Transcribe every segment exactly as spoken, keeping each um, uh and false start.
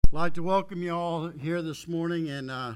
I'd like to welcome you all here this morning and uh,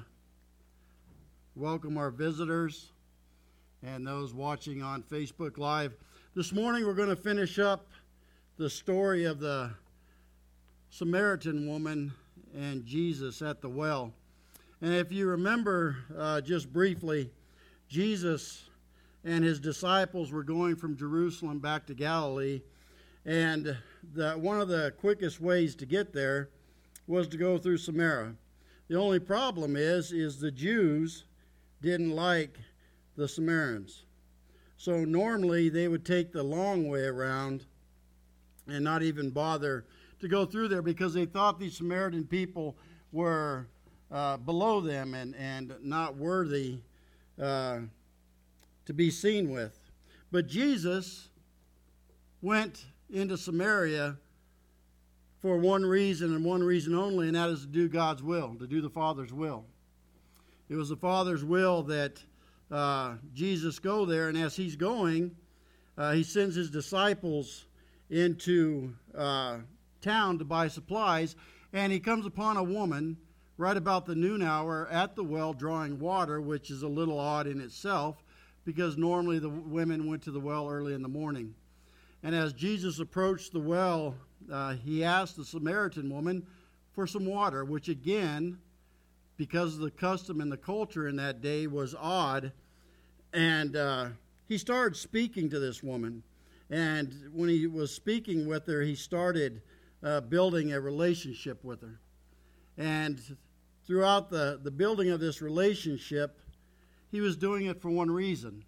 welcome our visitors and those watching on Facebook Live. This morning we're going to finish up the story of the Samaritan woman and Jesus at the well. And if you remember uh, just briefly, Jesus and his disciples were going from Jerusalem back to Galilee, and the, one of the quickest ways to get there was to go through Samaria. The only problem is, is the Jews didn't like the Samaritans. So normally they would take the long way around and not even bother to go through there because they thought these Samaritan people were uh, below them and, and not worthy uh, to be seen with. But Jesus went into Samaria for one reason and one reason only, and that is to do God's will, to do the Father's will. It was the Father's will that uh, Jesus go there, and as he's going, uh, he sends his disciples into uh, town to buy supplies, and he comes upon a woman right about the noon hour at the well drawing water, which is a little odd in itself, because normally the women went to the well early in the morning. And as Jesus approached the well, uh, he asked the Samaritan woman for some water, which again, because of the custom and the culture in that day, was odd. And uh, he started speaking to this woman. And when he was speaking with her, he started uh, building a relationship with her. And throughout the, the building of this relationship, he was doing it for one reason.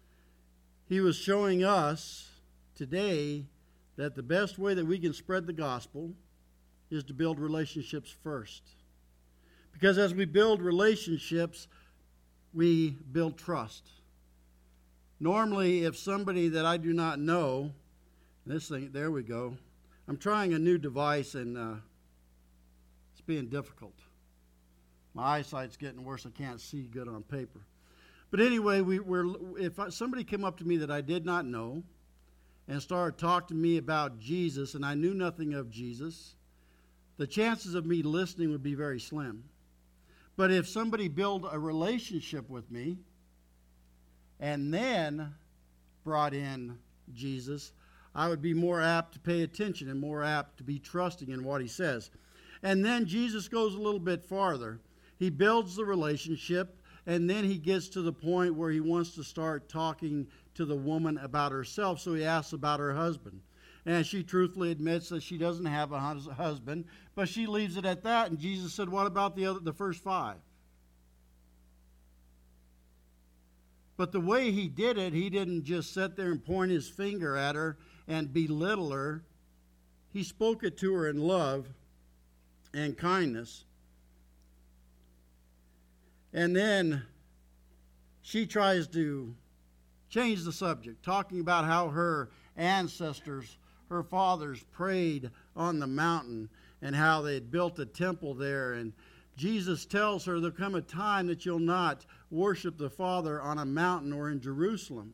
He was showing us today that the best way that we can spread the gospel is to build relationships first. Because as we build relationships, we build trust. Normally, if somebody that I do not know, this thing, there we go. I'm trying a new device and uh, it's being difficult. My eyesight's getting worse. I can't see good on paper. But anyway, we were. if I, somebody came up to me that I did not know and started talking to me about Jesus, and I knew nothing of Jesus, the chances of me listening would be very slim. But if somebody built a relationship with me and then brought in Jesus, I would be more apt to pay attention and more apt to be trusting in what he says. And then Jesus goes a little bit farther. He builds the relationship, and then he gets to the point where he wants to start talking to the woman about herself. So he asks about her husband. And she truthfully admits that she doesn't have a hus- husband, but she leaves it at that. And Jesus said, what about the other, the first five? But the way he did it, he didn't just sit there and point his finger at her and belittle her. He spoke it to her in love and kindness. And then she tries to change the subject, talking about how her ancestors, her fathers, prayed on the mountain and how they had built a temple there. And Jesus tells her there'll come a time that you'll not worship the Father on a mountain or in Jerusalem.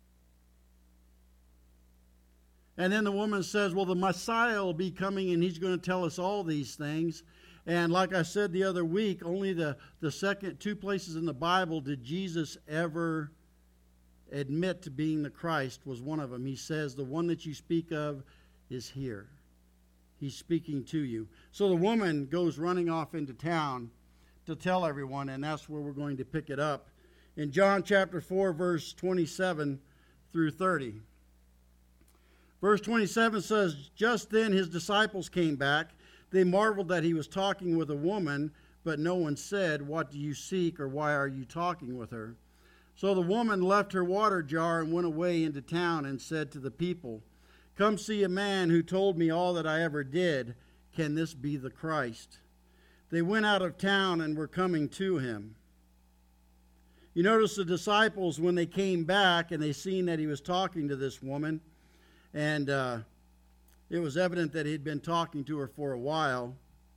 And then the woman says, well, the Messiah will be coming and he's going to tell us all these things. And like I said the other week, only the, the second two places in the Bible did Jesus ever admit to being the Christ was one of them. He says, the one that you speak of is here. He's speaking to you. So the woman goes running off into town to tell everyone, and that's where we're going to pick it up. In John chapter four, verse twenty-seven through thirty. Verse twenty-seven says, just then his disciples came back. They marveled that he was talking with a woman, but no one said, what do you seek, or why are you talking with her? So the woman left her water jar and went away into town and said to the people, come see a man who told me all that I ever did. Can this be the Christ? They went out of town and were coming to him. You notice the disciples, when they came back and they seen that he was talking to this woman, and uh, it was evident that he'd been talking to her for a while,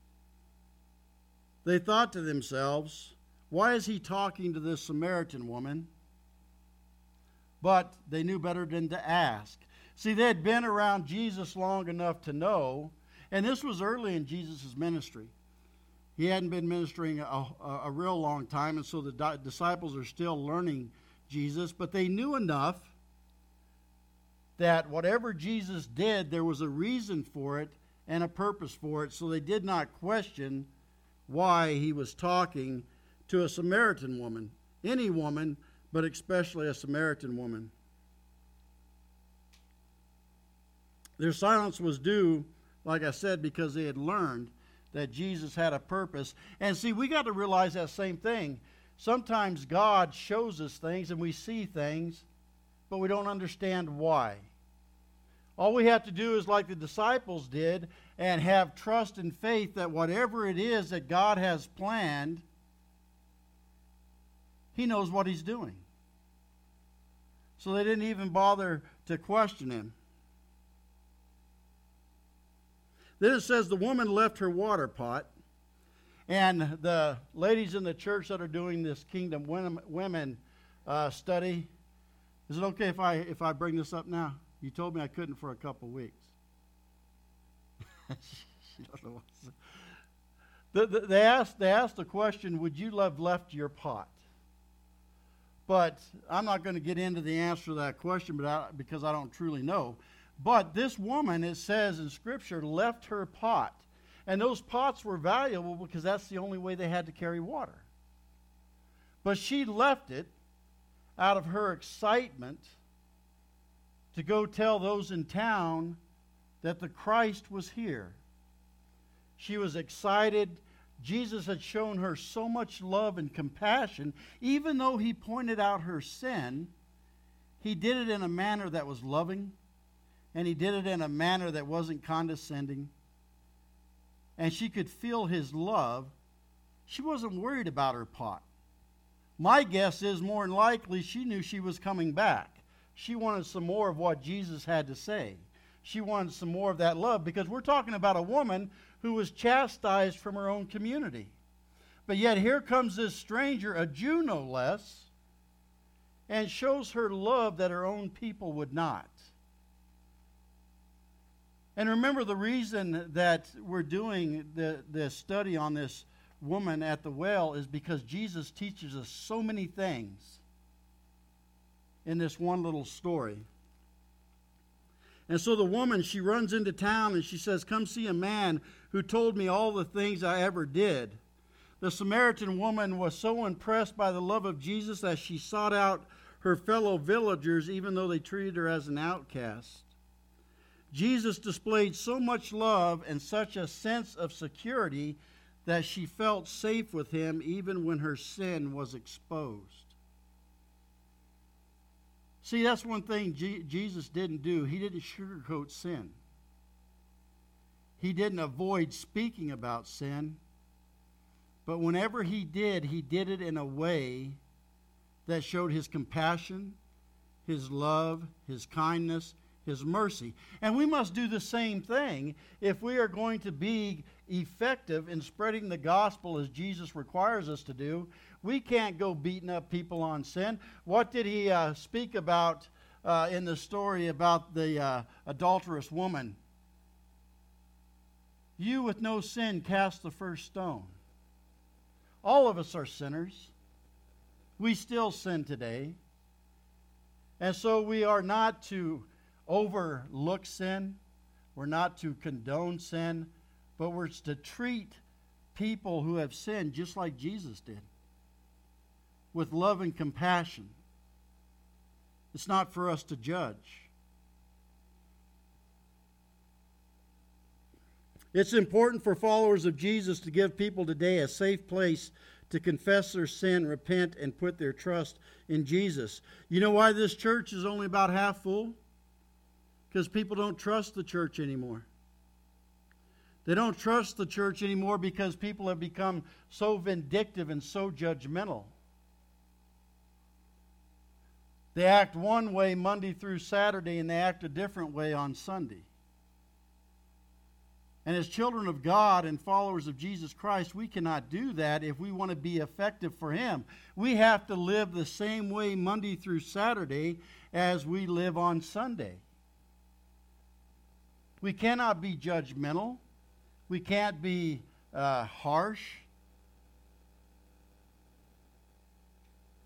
they thought to themselves, why is he talking to this Samaritan woman? But they knew better than to ask. See, they had been around Jesus long enough to know, and this was early in Jesus' ministry. He hadn't been ministering a, a, a real long time, and so the di- disciples are still learning Jesus, but they knew enough that whatever Jesus did, there was a reason for it and a purpose for it, so they did not question why he was talking to a Samaritan woman. Any woman, but especially a Samaritan woman. Their silence was due, like I said, because they had learned that Jesus had a purpose. And see, we got to realize that same thing. Sometimes God shows us things and we see things, but we don't understand why. All we have to do is like the disciples did and have trust and faith that whatever it is that God has planned, He knows what He's doing. So they didn't even bother to question Him. Then it says the woman left her water pot, and the ladies in the church that are doing this Kingdom Women uh, study, is it okay if I if I bring this up now? You told me I couldn't for a couple weeks. She don't know what's the, the, they asked they asked the question, would you have left your pot? But I'm not going to get into the answer to that question, but I, because I don't truly know. But this woman, it says in Scripture, left her pot. And those pots were valuable because that's the only way they had to carry water. But she left it out of her excitement to go tell those in town that the Christ was here. She was excited. Jesus had shown her so much love and compassion. Even though He pointed out her sin, He did it in a manner that was loving, and He did it in a manner that wasn't condescending. And she could feel His love. She wasn't worried about her pot. My guess is more than likely she knew she was coming back. She wanted some more of what Jesus had to say. She wanted some more of that love, because we're talking about a woman who was chastised from her own community. But yet here comes this stranger, a Jew no less, and shows her love that her own people would not. And remember, the reason that we're doing the, the study on this woman at the well is because Jesus teaches us so many things in this one little story. And so the woman, she runs into town and she says, come see a man who told me all the things I ever did. The Samaritan woman was so impressed by the love of Jesus that she sought out her fellow villagers, even though they treated her as an outcast. Jesus displayed so much love and such a sense of security that she felt safe with Him even when her sin was exposed. See, that's one thing G- Jesus didn't do. He didn't sugarcoat sin. He didn't avoid speaking about sin. But whenever He did, He did it in a way that showed His compassion, His love, His kindness, His mercy. And we must do the same thing if we are going to be effective in spreading the gospel as Jesus requires us to do. We can't go beating up people on sin. What did He uh, speak about uh, in the story about the uh, adulterous woman? You with no sin cast the first stone. All of us are sinners. We still sin today. And so we are not to overlook sin. We're not to condone sin. But we're to treat people who have sinned just like Jesus did, with love and compassion. It's not for us to judge. It's important for followers of Jesus to give people today a safe place to confess their sin, repent, and put their trust in Jesus. You know why this church is only about half full? Because people don't trust the church anymore. They don't trust the church anymore because people have become so vindictive and so judgmental. They act one way Monday through Saturday, and they act a different way on Sunday. And as children of God and followers of Jesus Christ, we cannot do that if we want to be effective for Him. We have to live the same way Monday through Saturday as we live on Sunday. We cannot be judgmental. We can't be uh, harsh.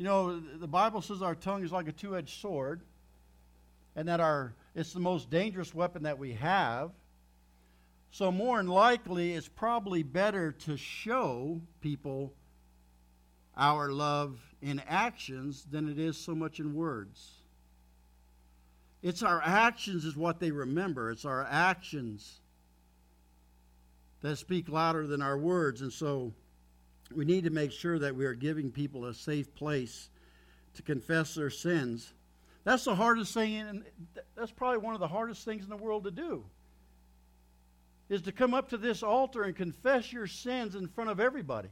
You know, the Bible says our tongue is like a two-edged sword, and that our it's the most dangerous weapon that we have. So more than likely, it's probably better to show people our love in actions than it is so much in words. It's our actions is what they remember. It's our actions that speak louder than our words. And so we need to make sure that we are giving people a safe place to confess their sins. That's the hardest thing, and that's probably one of the hardest things in the world to do, is to come up to this altar and confess your sins in front of everybody.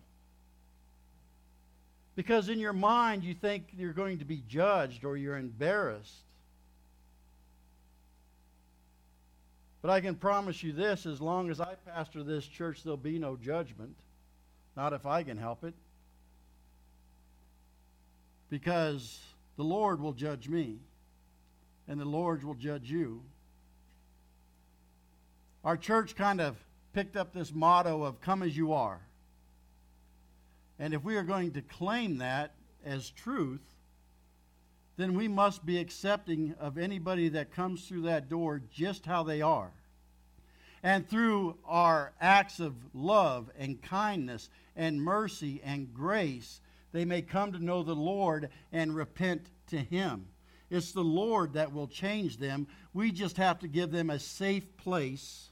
Because in your mind you think you're going to be judged or you're embarrassed. But I can promise you this, as long as I pastor this church, there'll be no judgment. Not if I can help it. Because the Lord will judge me, and the Lord will judge you. Our church kind of picked up this motto of come as you are. And if we are going to claim that as truth, then we must be accepting of anybody that comes through that door just how they are. And through our acts of love and kindness and mercy and grace, they may come to know the Lord and repent to Him. It's the Lord that will change them. We just have to give them a safe place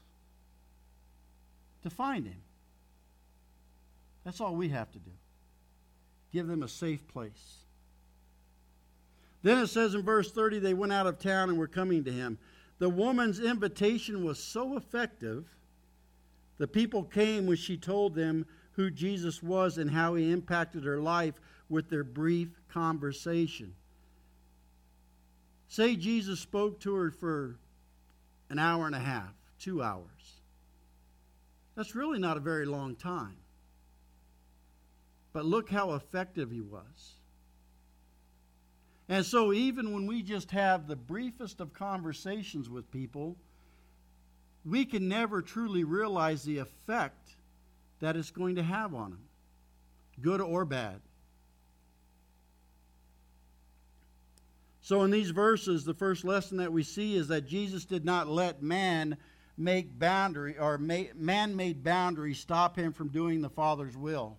to find Him. That's all we have to do. Give them a safe place. Then it says in verse thirty, they went out of town and were coming to Him. The woman's invitation was so effective, the people came when she told them who Jesus was and how He impacted her life with their brief conversation. Say Jesus spoke to her for an hour and a half, two hours. That's really not a very long time. But look how effective He was. And so even when we just have the briefest of conversations with people, we can never truly realize the effect that it's going to have on them, good or bad. So in these verses, the first lesson that we see is that Jesus did not let man make boundary or man-made boundaries stop Him from doing the Father's will.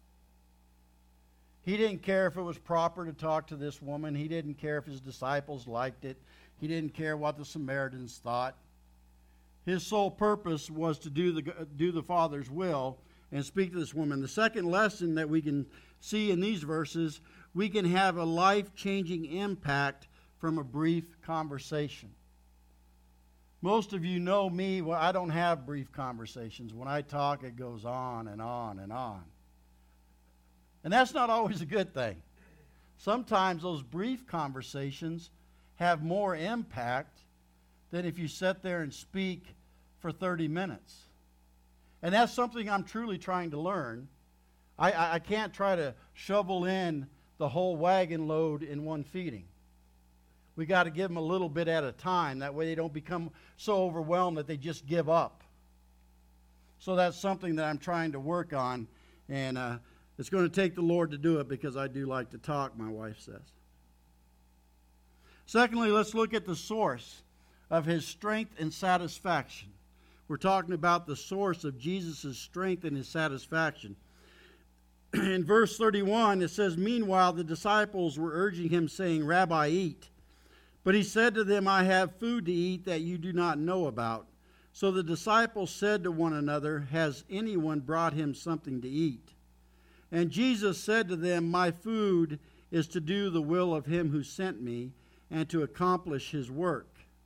He didn't care if it was proper to talk to this woman. He didn't care if His disciples liked it. He didn't care what the Samaritans thought. His sole purpose was to do the, do the Father's will and speak to this woman. The second lesson that we can see in these verses, we can have a life-changing impact from a brief conversation. Most of you know me. Well, I don't have brief conversations. When I talk, it goes on and on and on. And that's not always a good thing. Sometimes those brief conversations have more impact than if you sit there and speak for thirty minutes. And that's something I'm truly trying to learn. I, I, I can't try to shovel in the whole wagon load in one feeding. We got to give them a little bit at a time. That way they don't become so overwhelmed that they just give up. So that's something that I'm trying to work on. And uh, it's going to take the Lord to do it because I do like to talk, my wife says. Secondly, let's look at the source of His strength and satisfaction. We're talking about the source of Jesus' strength and His satisfaction. In verse thirty-one, it says, meanwhile, the disciples were urging Him, saying, Rabbi, eat. But He said to them, I have food to eat that you do not know about. So the disciples said to one another, has anyone brought Him something to eat? And Jesus said to them, my food is to do the will of Him who sent me and to accomplish His work.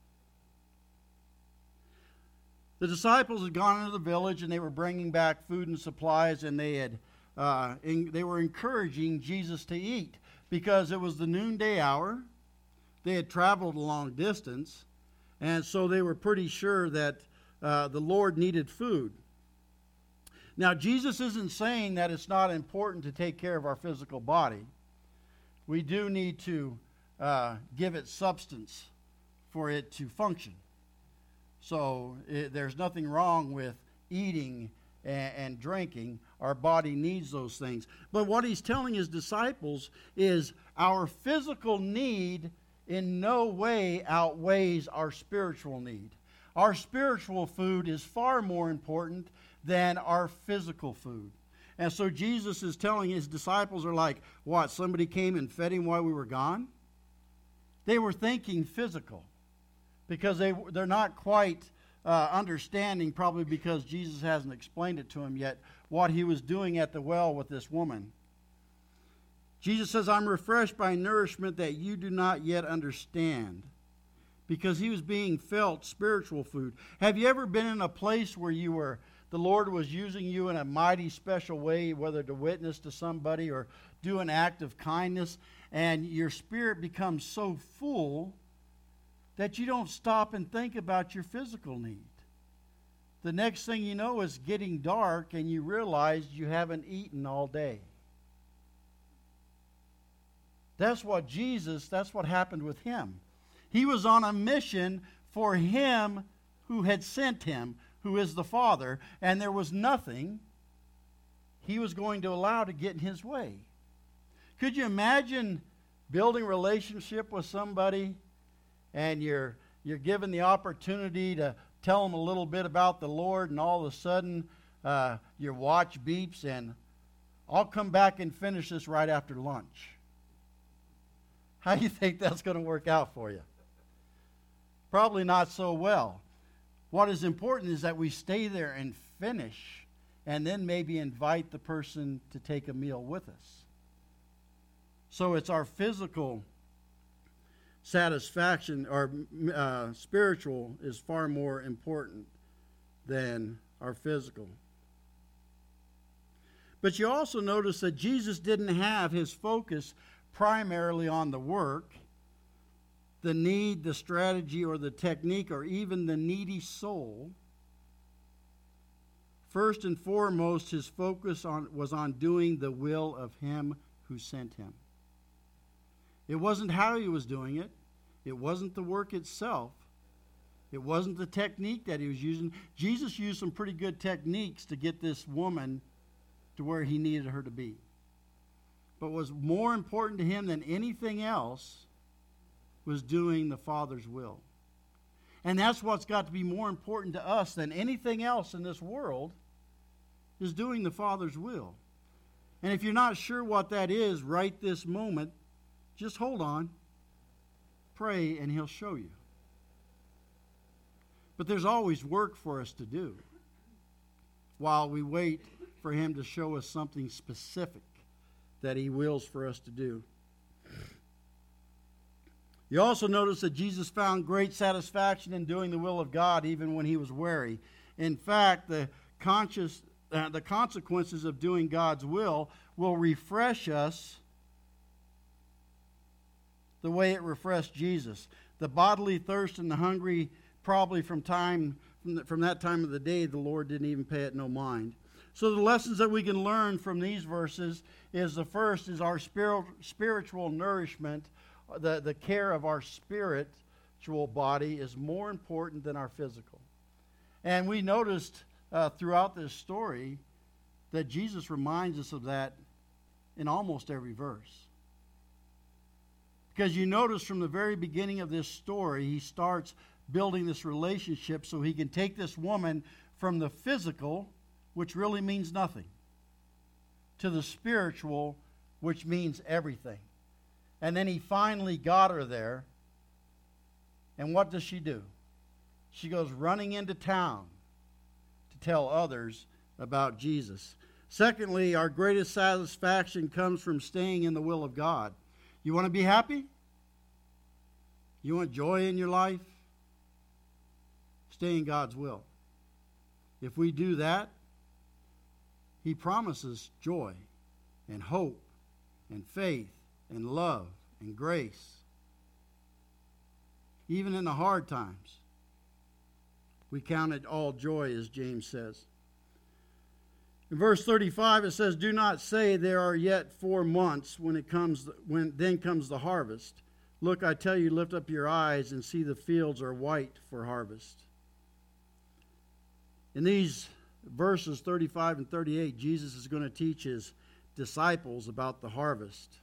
The disciples had gone into the village and they were bringing back food and supplies, and they had uh, in, they were encouraging Jesus to eat because it was the noonday hour. They had traveled a long distance, and so they were pretty sure that uh, the Lord needed food. Now, Jesus isn't saying that it's not important to take care of our physical body. We do need to uh, give it substance for it to function. So it, there's nothing wrong with eating and, and drinking. Our body needs those things. But what he's telling his disciples is our physical need in no way outweighs our spiritual need. Our spiritual food is far more important than our physical food. And so Jesus is telling his disciples are like, what, somebody came and fed him while we were gone? They were thinking physical because they, they're not quite uh, understanding, probably because Jesus hasn't explained it to them yet, what he was doing at the well with this woman. Jesus says, I'm refreshed by nourishment that you do not yet understand. Because he was being felt spiritual food. Have you ever been in a place where you were, the Lord was using you in a mighty special way, whether to witness to somebody or do an act of kindness, and your spirit becomes so full that you don't stop and think about your physical need? The next thing you know, it's getting dark and you realize you haven't eaten all day. That's what Jesus, that's what happened with him. He was on a mission for him who had sent him, who is the Father, and there was nothing he was going to allow to get in his way. Could you imagine building a relationship with somebody and you're you're given the opportunity to tell them a little bit about the Lord, and all of a sudden uh, your watch beeps and I'll come back and finish this right after lunch? How do you think that's going to work out for you? Probably not so well. What is important is that we stay there and finish, and then maybe invite the person to take a meal with us. So it's our physical satisfaction, or uh, spiritual is far more important than our physical. But you also notice that Jesus didn't have his focus primarily on the work, the need, the strategy, or the technique, or even the needy soul. First and foremost, his focus on, was on doing the will of him who sent him. It wasn't how he was doing it. It wasn't the work itself. It wasn't the technique that he was using. Jesus used some pretty good techniques to get this woman to where he needed her to be. But what was more important to him than anything else was doing the Father's will. And that's what's got to be more important to us than anything else in this world, is doing the Father's will. And if you're not sure what that is right this moment, just hold on, pray, and he'll show you. But there's always work for us to do while we wait for him to show us something specific that he wills for us to do. You also notice that Jesus found great satisfaction in doing the will of God even when he was weary. In fact, the conscious, uh, the consequences of doing God's will will refresh us the way it refreshed Jesus. The bodily thirst and the hungry, probably from time from, the, from that time of the day, the Lord didn't even pay it no mind. So the lessons that we can learn from these verses is, the first is our spiritual spiritual nourishment. The, the care of our spiritual body is more important than our physical. And we noticed uh, throughout this story that Jesus reminds us of that in almost every verse. Because you notice from the very beginning of this story, he starts building this relationship so he can take this woman from the physical, which really means nothing, to the spiritual, which means everything. And then he finally got her there. And what does she do? She goes running into town to tell others about Jesus. Secondly, our greatest satisfaction comes from staying in the will of God. You want to be happy? You want joy in your life? Stay in God's will. If we do that, he promises joy and hope and faith and love and grace. Even in the hard times, we count it all joy, as James says. In verse thirty-five, it says, "Do not say there are yet four months when it comes, when then comes the harvest. Look, I tell you, lift up your eyes and see the fields are white for harvest." In these verses thirty-five and thirty-eight, Jesus is going to teach his disciples about the harvest.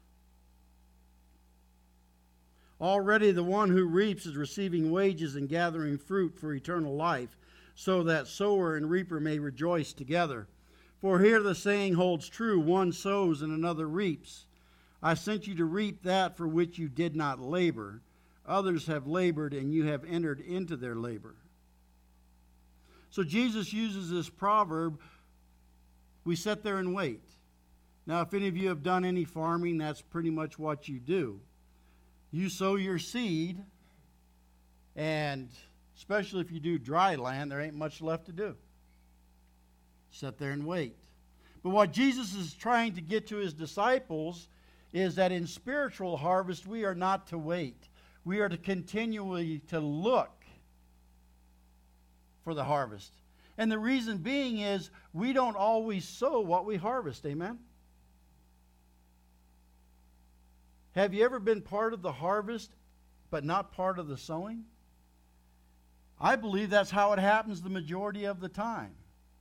Already the one who reaps is receiving wages and gathering fruit for eternal life, so that sower and reaper may rejoice together. For here the saying holds true, one sows and another reaps. I sent you to reap that for which you did not labor. Others have labored, and you have entered into their labor. So Jesus uses this proverb, we sit there and wait. Now, if any of you have done any farming, that's pretty much what you do. You sow your seed, and especially if you do dry land, there ain't much left to do. Sit there and wait. But what Jesus is trying to get to his disciples is that in spiritual harvest, we are not to wait. We are to continually to look for the harvest. And the reason being is we don't always sow what we harvest. Amen? Have you ever been part of the harvest but not part of the sowing? I believe that's how it happens the majority of the time.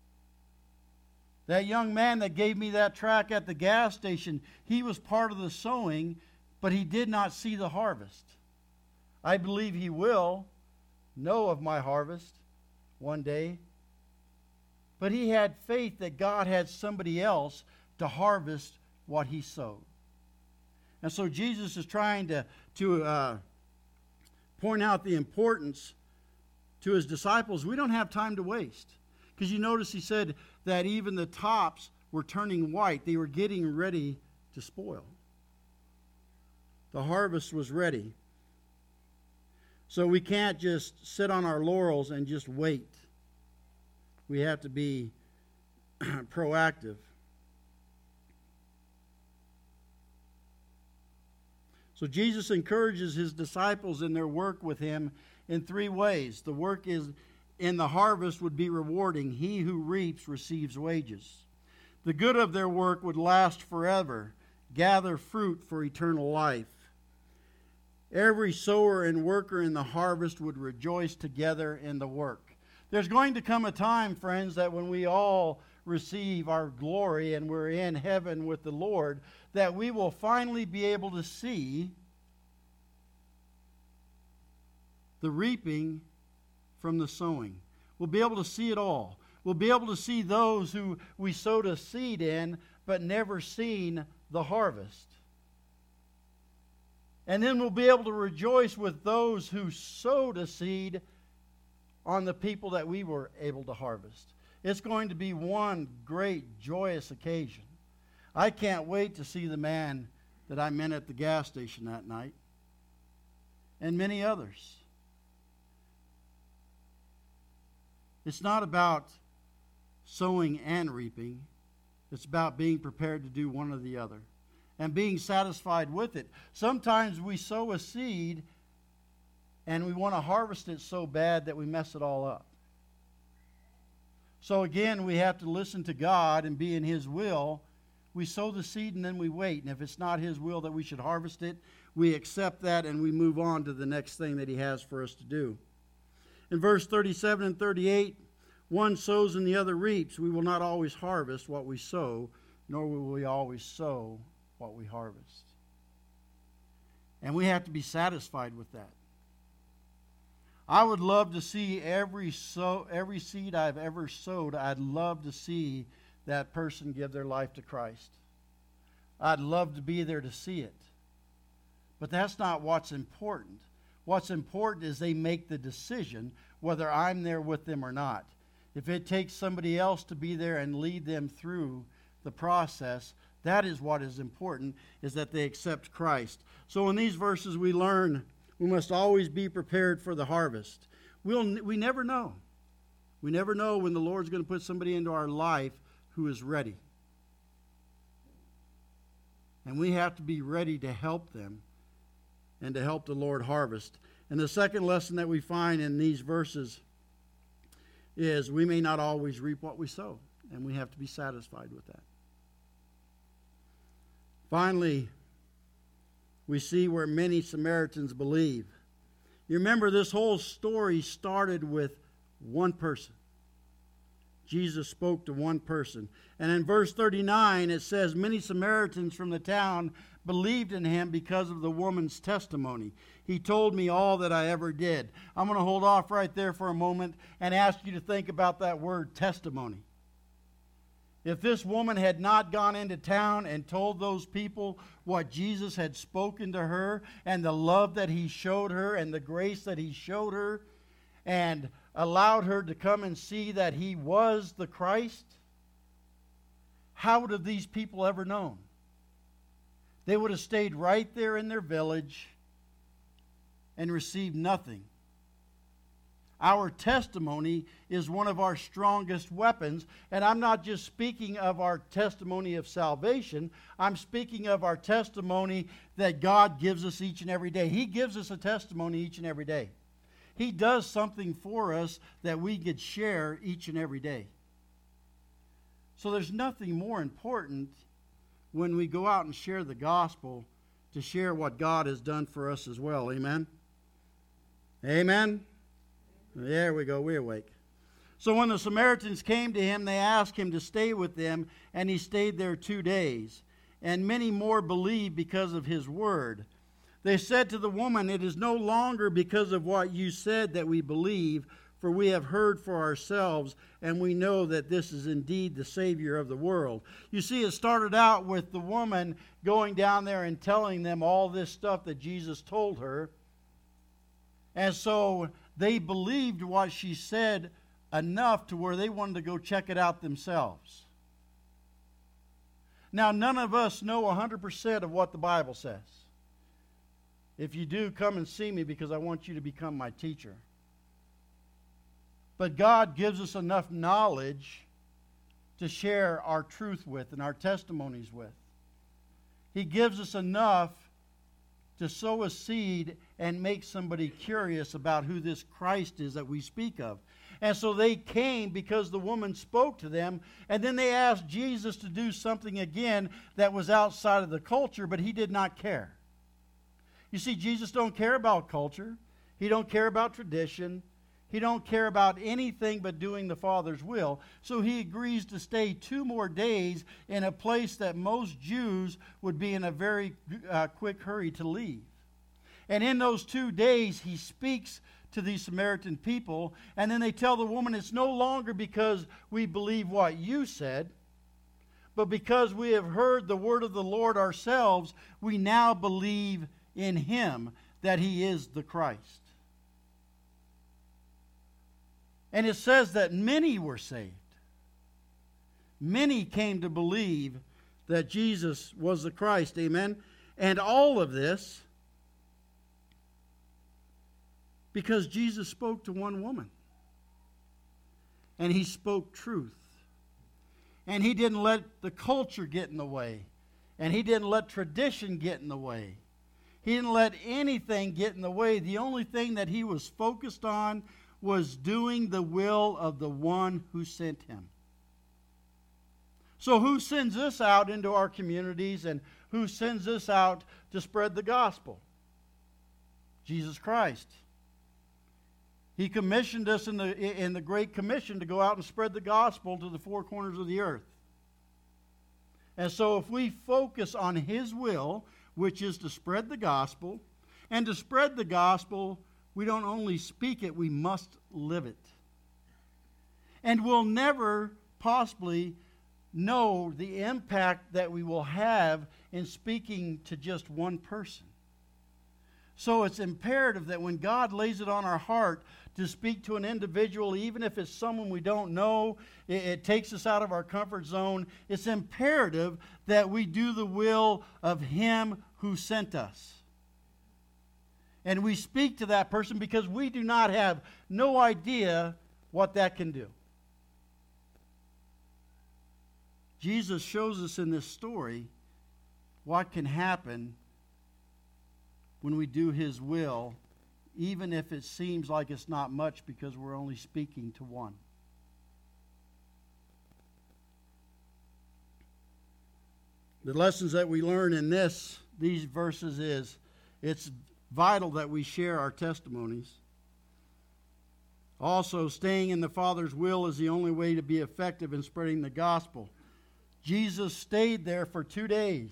That young man that gave me that tract at the gas station, he was part of the sowing, but he did not see the harvest. I believe he will know of my harvest one day. But he had faith that God had somebody else to harvest what he sowed. And so Jesus is trying to, to uh, point out the importance to his disciples. We don't have time to waste. Because you notice he said that even the tops were turning white. They were getting ready to spoil. The harvest was ready. So we can't just sit on our laurels and just wait. We have to be proactive. So Jesus encourages his disciples in their work with him in three ways. The work is in the harvest would be rewarding. He who reaps receives wages. The good of their work would last forever, gather fruit for eternal life. Every sower and worker in the harvest would rejoice together in the work. There's going to come a time, friends, that when we all receive our glory and we're in heaven with the Lord, that we will finally be able to see the reaping from the sowing. We'll be able to see it all. We'll be able to see those who we sowed a seed in but never seen the harvest. And then we'll be able to rejoice with those who sowed a seed on the people that we were able to harvest. It's going to be one great joyous occasion. I can't wait to see the man that I met at the gas station that night, and many others. It's not about sowing and reaping. It's about being prepared to do one or the other and being satisfied with it. Sometimes we sow a seed and we want to harvest it so bad that we mess it all up. So again, we have to listen to God and be in his will. We sow the seed and then we wait. And if it's not his will that we should harvest it, we accept that and we move on to the next thing that he has for us to do. In verse thirty-seven and thirty-eight, one sows and the other reaps. We will not always harvest what we sow, nor will we always sow what we harvest. And we have to be satisfied with that. I would love to see every sow, every seed I've ever sowed, I'd love to see that person give their life to Christ. I'd love to be there to see it. But that's not what's important. What's important is they make the decision whether I'm there with them or not. If it takes somebody else to be there and lead them through the process, that is what is important, is that they accept Christ. So in these verses we learn we must always be prepared for the harvest. We'll, we never know. We never know when the Lord's going to put somebody into our life who is ready. And we have to be ready to help them and to help the Lord harvest. And the second lesson that we find in these verses is we may not always reap what we sow, and we have to be satisfied with that. Finally, we see where many Samaritans believe. You remember this whole story started with one person, Jesus spoke to one person. And in verse thirty-nine, it says, many Samaritans from the town believed in him because of the woman's testimony. He told me all that I ever did. I'm going to hold off right there for a moment and ask you to think about that word testimony. If this woman had not gone into town and told those people what Jesus had spoken to her and the love that he showed her and the grace that he showed her and allowed her to come and see that he was the Christ, how would have these people ever known? They would have stayed right there in their village and received nothing. Our testimony is one of our strongest weapons, and I'm not just speaking of our testimony of salvation. I'm speaking of our testimony that God gives us each and every day. He gives us a testimony each and every day. He does something for us that we could share each and every day. So there's nothing more important when we go out and share the gospel to share what God has done for us as well. Amen? Amen? There we go. We're awake. So when the Samaritans came to him, they asked him to stay with them, and he stayed there two days. And many more believed because of his word. They said to the woman, it is no longer because of what you said that we believe, for we have heard for ourselves, and we know that this is indeed the Savior of the world. You see, it started out with the woman going down there and telling them all this stuff that Jesus told her. And so they believed what she said enough to where they wanted to go check it out themselves. Now, none of us know one hundred percent of what the Bible says. If you do, come and see me because I want you to become my teacher. But God gives us enough knowledge to share our truth with and our testimonies with. He gives us enough to sow a seed and make somebody curious about who this Christ is that we speak of. And so they came because the woman spoke to them, and then they asked Jesus to do something again that was outside of the culture, but he did not care. You see, Jesus don't care about culture. He don't care about tradition. He don't care about anything but doing the Father's will. So he agrees to stay two more days in a place that most Jews would be in a very uh, quick hurry to leave. And in those two days, he speaks to these Samaritan people, and then they tell the woman, it's no longer because we believe what you said, but because we have heard the word of the Lord ourselves, we now believe in him that he is the Christ. And it says that many were saved. Many came to believe that Jesus was the Christ. Amen? And all of this because Jesus spoke to one woman. And he spoke truth. And he didn't let the culture get in the way. And he didn't let tradition get in the way. He didn't let anything get in the way. The only thing that he was focused on was doing the will of the one who sent him. So who sends us out into our communities and who sends us out to spread the gospel? Jesus Christ. He commissioned us in the, in the Great Commission to go out and spread the gospel to the four corners of the earth. And so if we focus on his will, which is to spread the gospel, and to spread the gospel, we don't only speak it, we must live it. And we'll never possibly know the impact that we will have in speaking to just one person. So it's imperative that when God lays it on our heart to speak to an individual, even if it's someone we don't know, it, it takes us out of our comfort zone, it's imperative that we do the will of him who sent us. And we speak to that person because we do not have no idea what that can do. Jesus shows us in this story what can happen when we do his will, even if it seems like it's not much because we're only speaking to one. The lessons that we learn in this, these verses is, it's vital that we share our testimonies. Also, staying in the Father's will is the only way to be effective in spreading the gospel. Jesus stayed there for two days,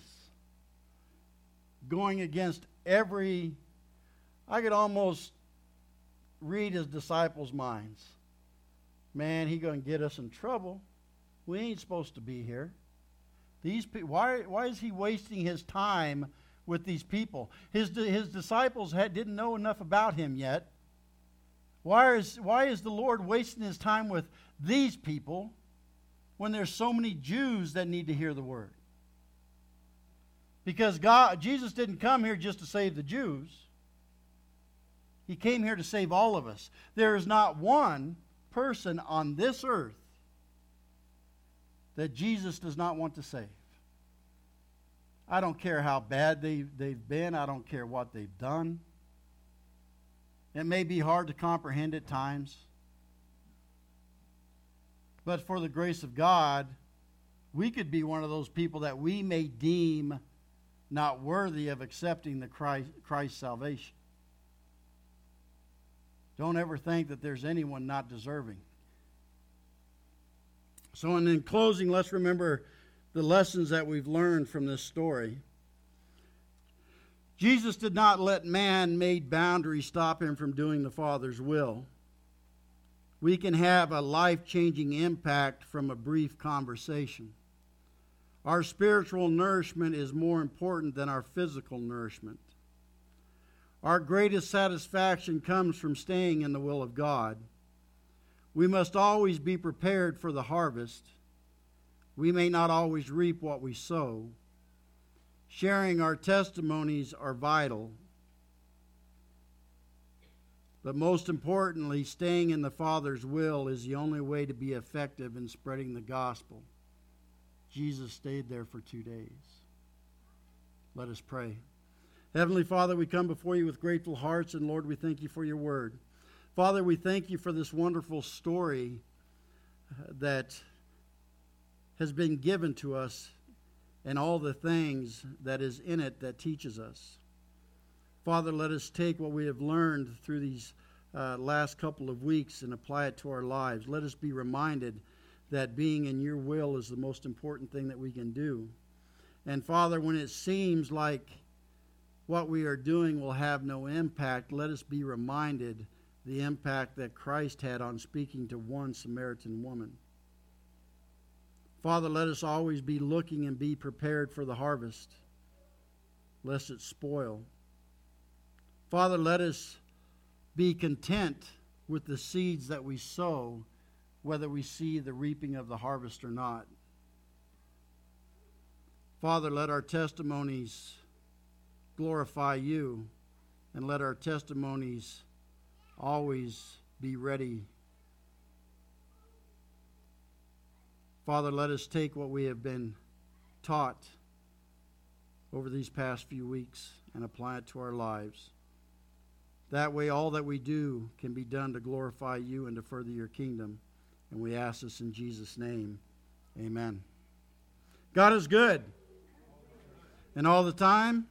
going against every, I could almost read his disciples' minds. Man, he going to get us in trouble. We ain't supposed to be here. These pe- why why is he wasting his time with these people? His his disciples had, didn't know enough about him yet. Why is why is the Lord wasting his time with these people when there's so many Jews that need to hear the word? Because God, Jesus didn't come here just to save the Jews. He came here to save all of us. There is not one person on this earth that Jesus does not want to save. I don't care how bad they, they've been. I don't care what they've done. It may be hard to comprehend at times. But for the grace of God, we could be one of those people that we may deem not worthy of accepting the Christ, Christ's salvation. Don't ever think that there's anyone not deserving. So in closing, let's remember the lessons that we've learned from this story. Jesus did not let man-made boundaries stop him from doing the Father's will. We can have a life-changing impact from a brief conversation. Our spiritual nourishment is more important than our physical nourishment. Our greatest satisfaction comes from staying in the will of God. We must always be prepared for the harvest. We may not always reap what we sow. Sharing our testimonies are vital. But most importantly, staying in the Father's will is the only way to be effective in spreading the gospel. Jesus stayed there for two days. Let us pray. Heavenly Father, we come before you with grateful hearts, and Lord, we thank you for your word. Father, we thank you for this wonderful story that has been given to us and all the things that is in it that teaches us. Father, let us take what we have learned through these uh, last couple of weeks and apply it to our lives. Let us be reminded that being in your will is the most important thing that we can do. And Father, when it seems like what we are doing will have no impact, let us be reminded the impact that Christ had on speaking to one Samaritan woman. Father, let us always be looking and be prepared for the harvest, lest it spoil. Father, let us be content with the seeds that we sow, whether we see the reaping of the harvest or not. Father, let our testimonies glorify you, and let our testimonies always be ready. Father, let us take what we have been taught over these past few weeks and apply it to our lives. That way, all that we do can be done to glorify you and to further your kingdom. And we ask this in Jesus' name. Amen. God is good. And all the time?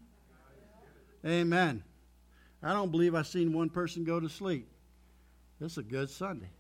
Amen. I don't believe I've seen one person go to sleep. This is a good Sunday.